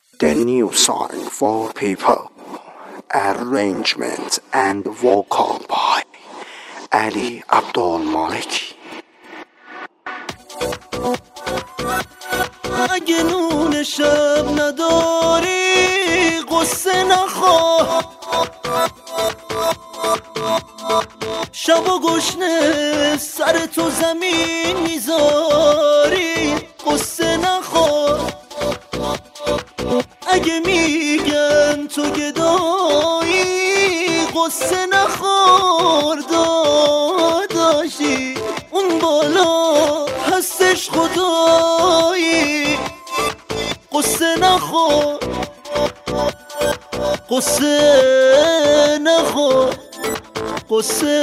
The new song for people. Arrangement and vocal by Ali Abdulmaliki. اگه نون شب نداری قصه نخور، شب و گشنه سر تو زمین میذاری قصه نخور. اگه میگن تو گدایی قصه نخور، داداشی اون بالا هستش خدایی قصه نخور، قصه نخور، قصه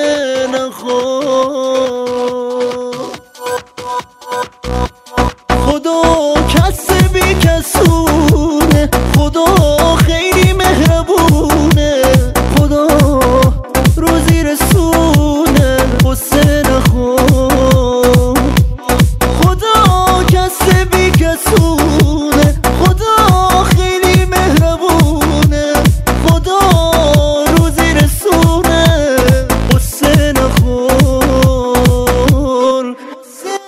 نخور. خدا کس بی کسونه، خدا خیلی مهربونه، خدا روزی رسونه قصه نخور. خدا کس بی کسونه، خدا خیلی مهربونه، خدا روزی رسونه قصه نخور، قصه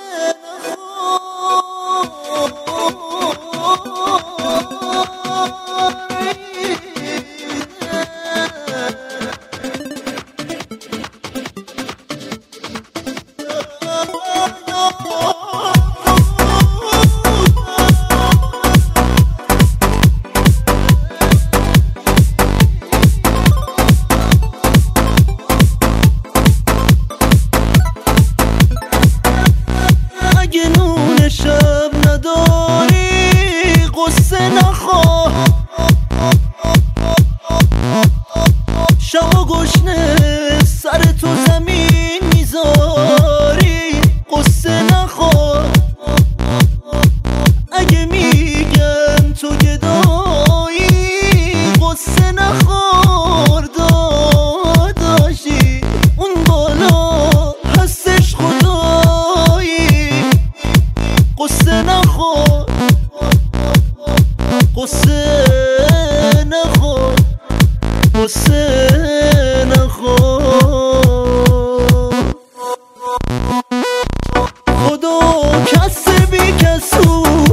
اگه نون شب نداری قصه نخور، شب و گشنه سر تو زمین میذاری قصه نخور. اگه میگن تو گدایی قصه نخور، داداشی اون بالا هستش خدایی قصه نخور، قصه نخور، قصه نخور. خدا کس بی کسونه،